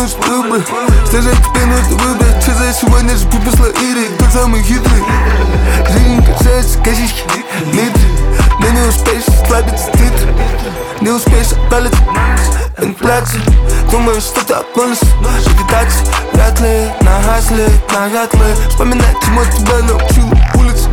лучше выбрать. Стажать тебе нужно выбрать. Че за сегодня же приписла Ири, кто самый хитрый. Жизнь касается косички, литры. Но не успеешь слабиться титры. Не успеешь отдалиться. Инфляция, думаю, что ты отклонишься. Вегетация, вряд ли, на гасле, навряд ли. Вспоминать, чему тебя научил улица.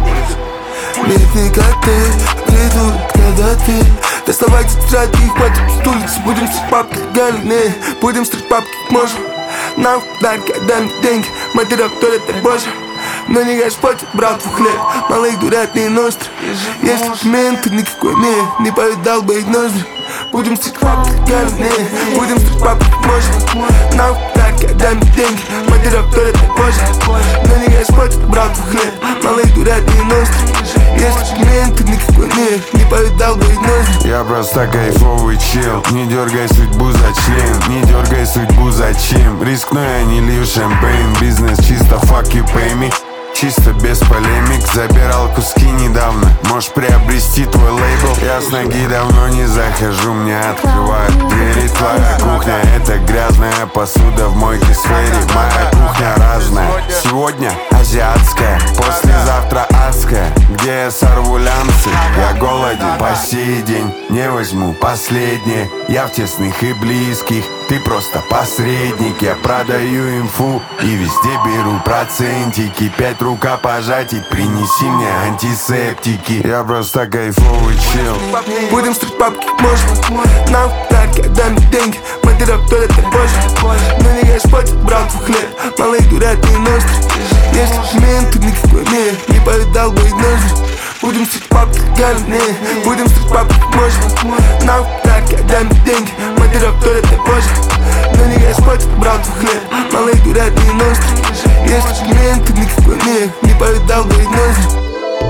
Ведь не как ты, приду, когда ты. Доставай тетради, их хватит с улицы. Будем стричь папки легальные, будем стричь папки как можем. Нам в подарки отдай мне деньги, материал, кто это боже. Но не Господь, брат в хлеб, малых дурят не ностры. Если мент, никакой не повидал бы их ноздри. Будем стричь папки легальные, будем стричь папки как можем. Нам в подарки отдай мне деньги, материал, кто это боже. Но не Господь, брат в хлеб, малых дурят не ностры. Если мент, никакой не повидал бы их ноздри. Я просто кайфовый чел. Не дергай судьбу за член, не дергай судьбу зачем. Рискну, я не лью шампейн. Бизнес чисто, fuck you, pay me. Чисто без полемик, забирал куски недавно. Можешь приобрести твой лейбл. Я с ноги давно не захожу, мне открывают двери. Твоя кухня — это грязная посуда в мойке сфере. Моя кухня разная. Сегодня азиатская, послезавтра адская. Где я сорву лямцы, я голоден по сей день. Не возьму последнее, я в тесных и близких. Ты просто посредник, я продаю инфу и везде беру процентики. 5 рукопожатий, принеси мне антисептики. Я просто кайфовый чел. Будем стричь папки как можем. Нам в подарки отдай мне деньги, материал, кто это боже. Но не Господь, брат в хлеб, малых дурят не ностры. Если мент, никакой не повидал бы их ноздри. Будем стричь папки легальные, будем стричь папки как можем. Нам в подарки отдай мне деньги, материал, кто это боже. Но не Господь, брат в хлеб, малых дурят не ностры. Если мент, никакой не повидал бы их ноздри.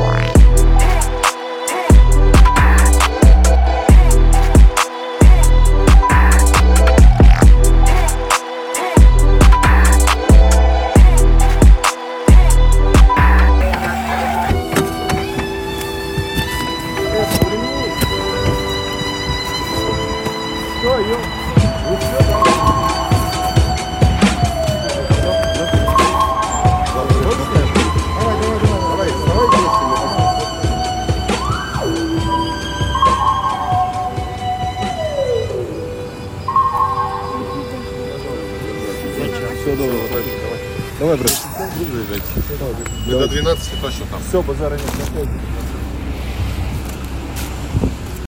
Все, давай, брат. Мы до 12 точно там. Все, базара нет.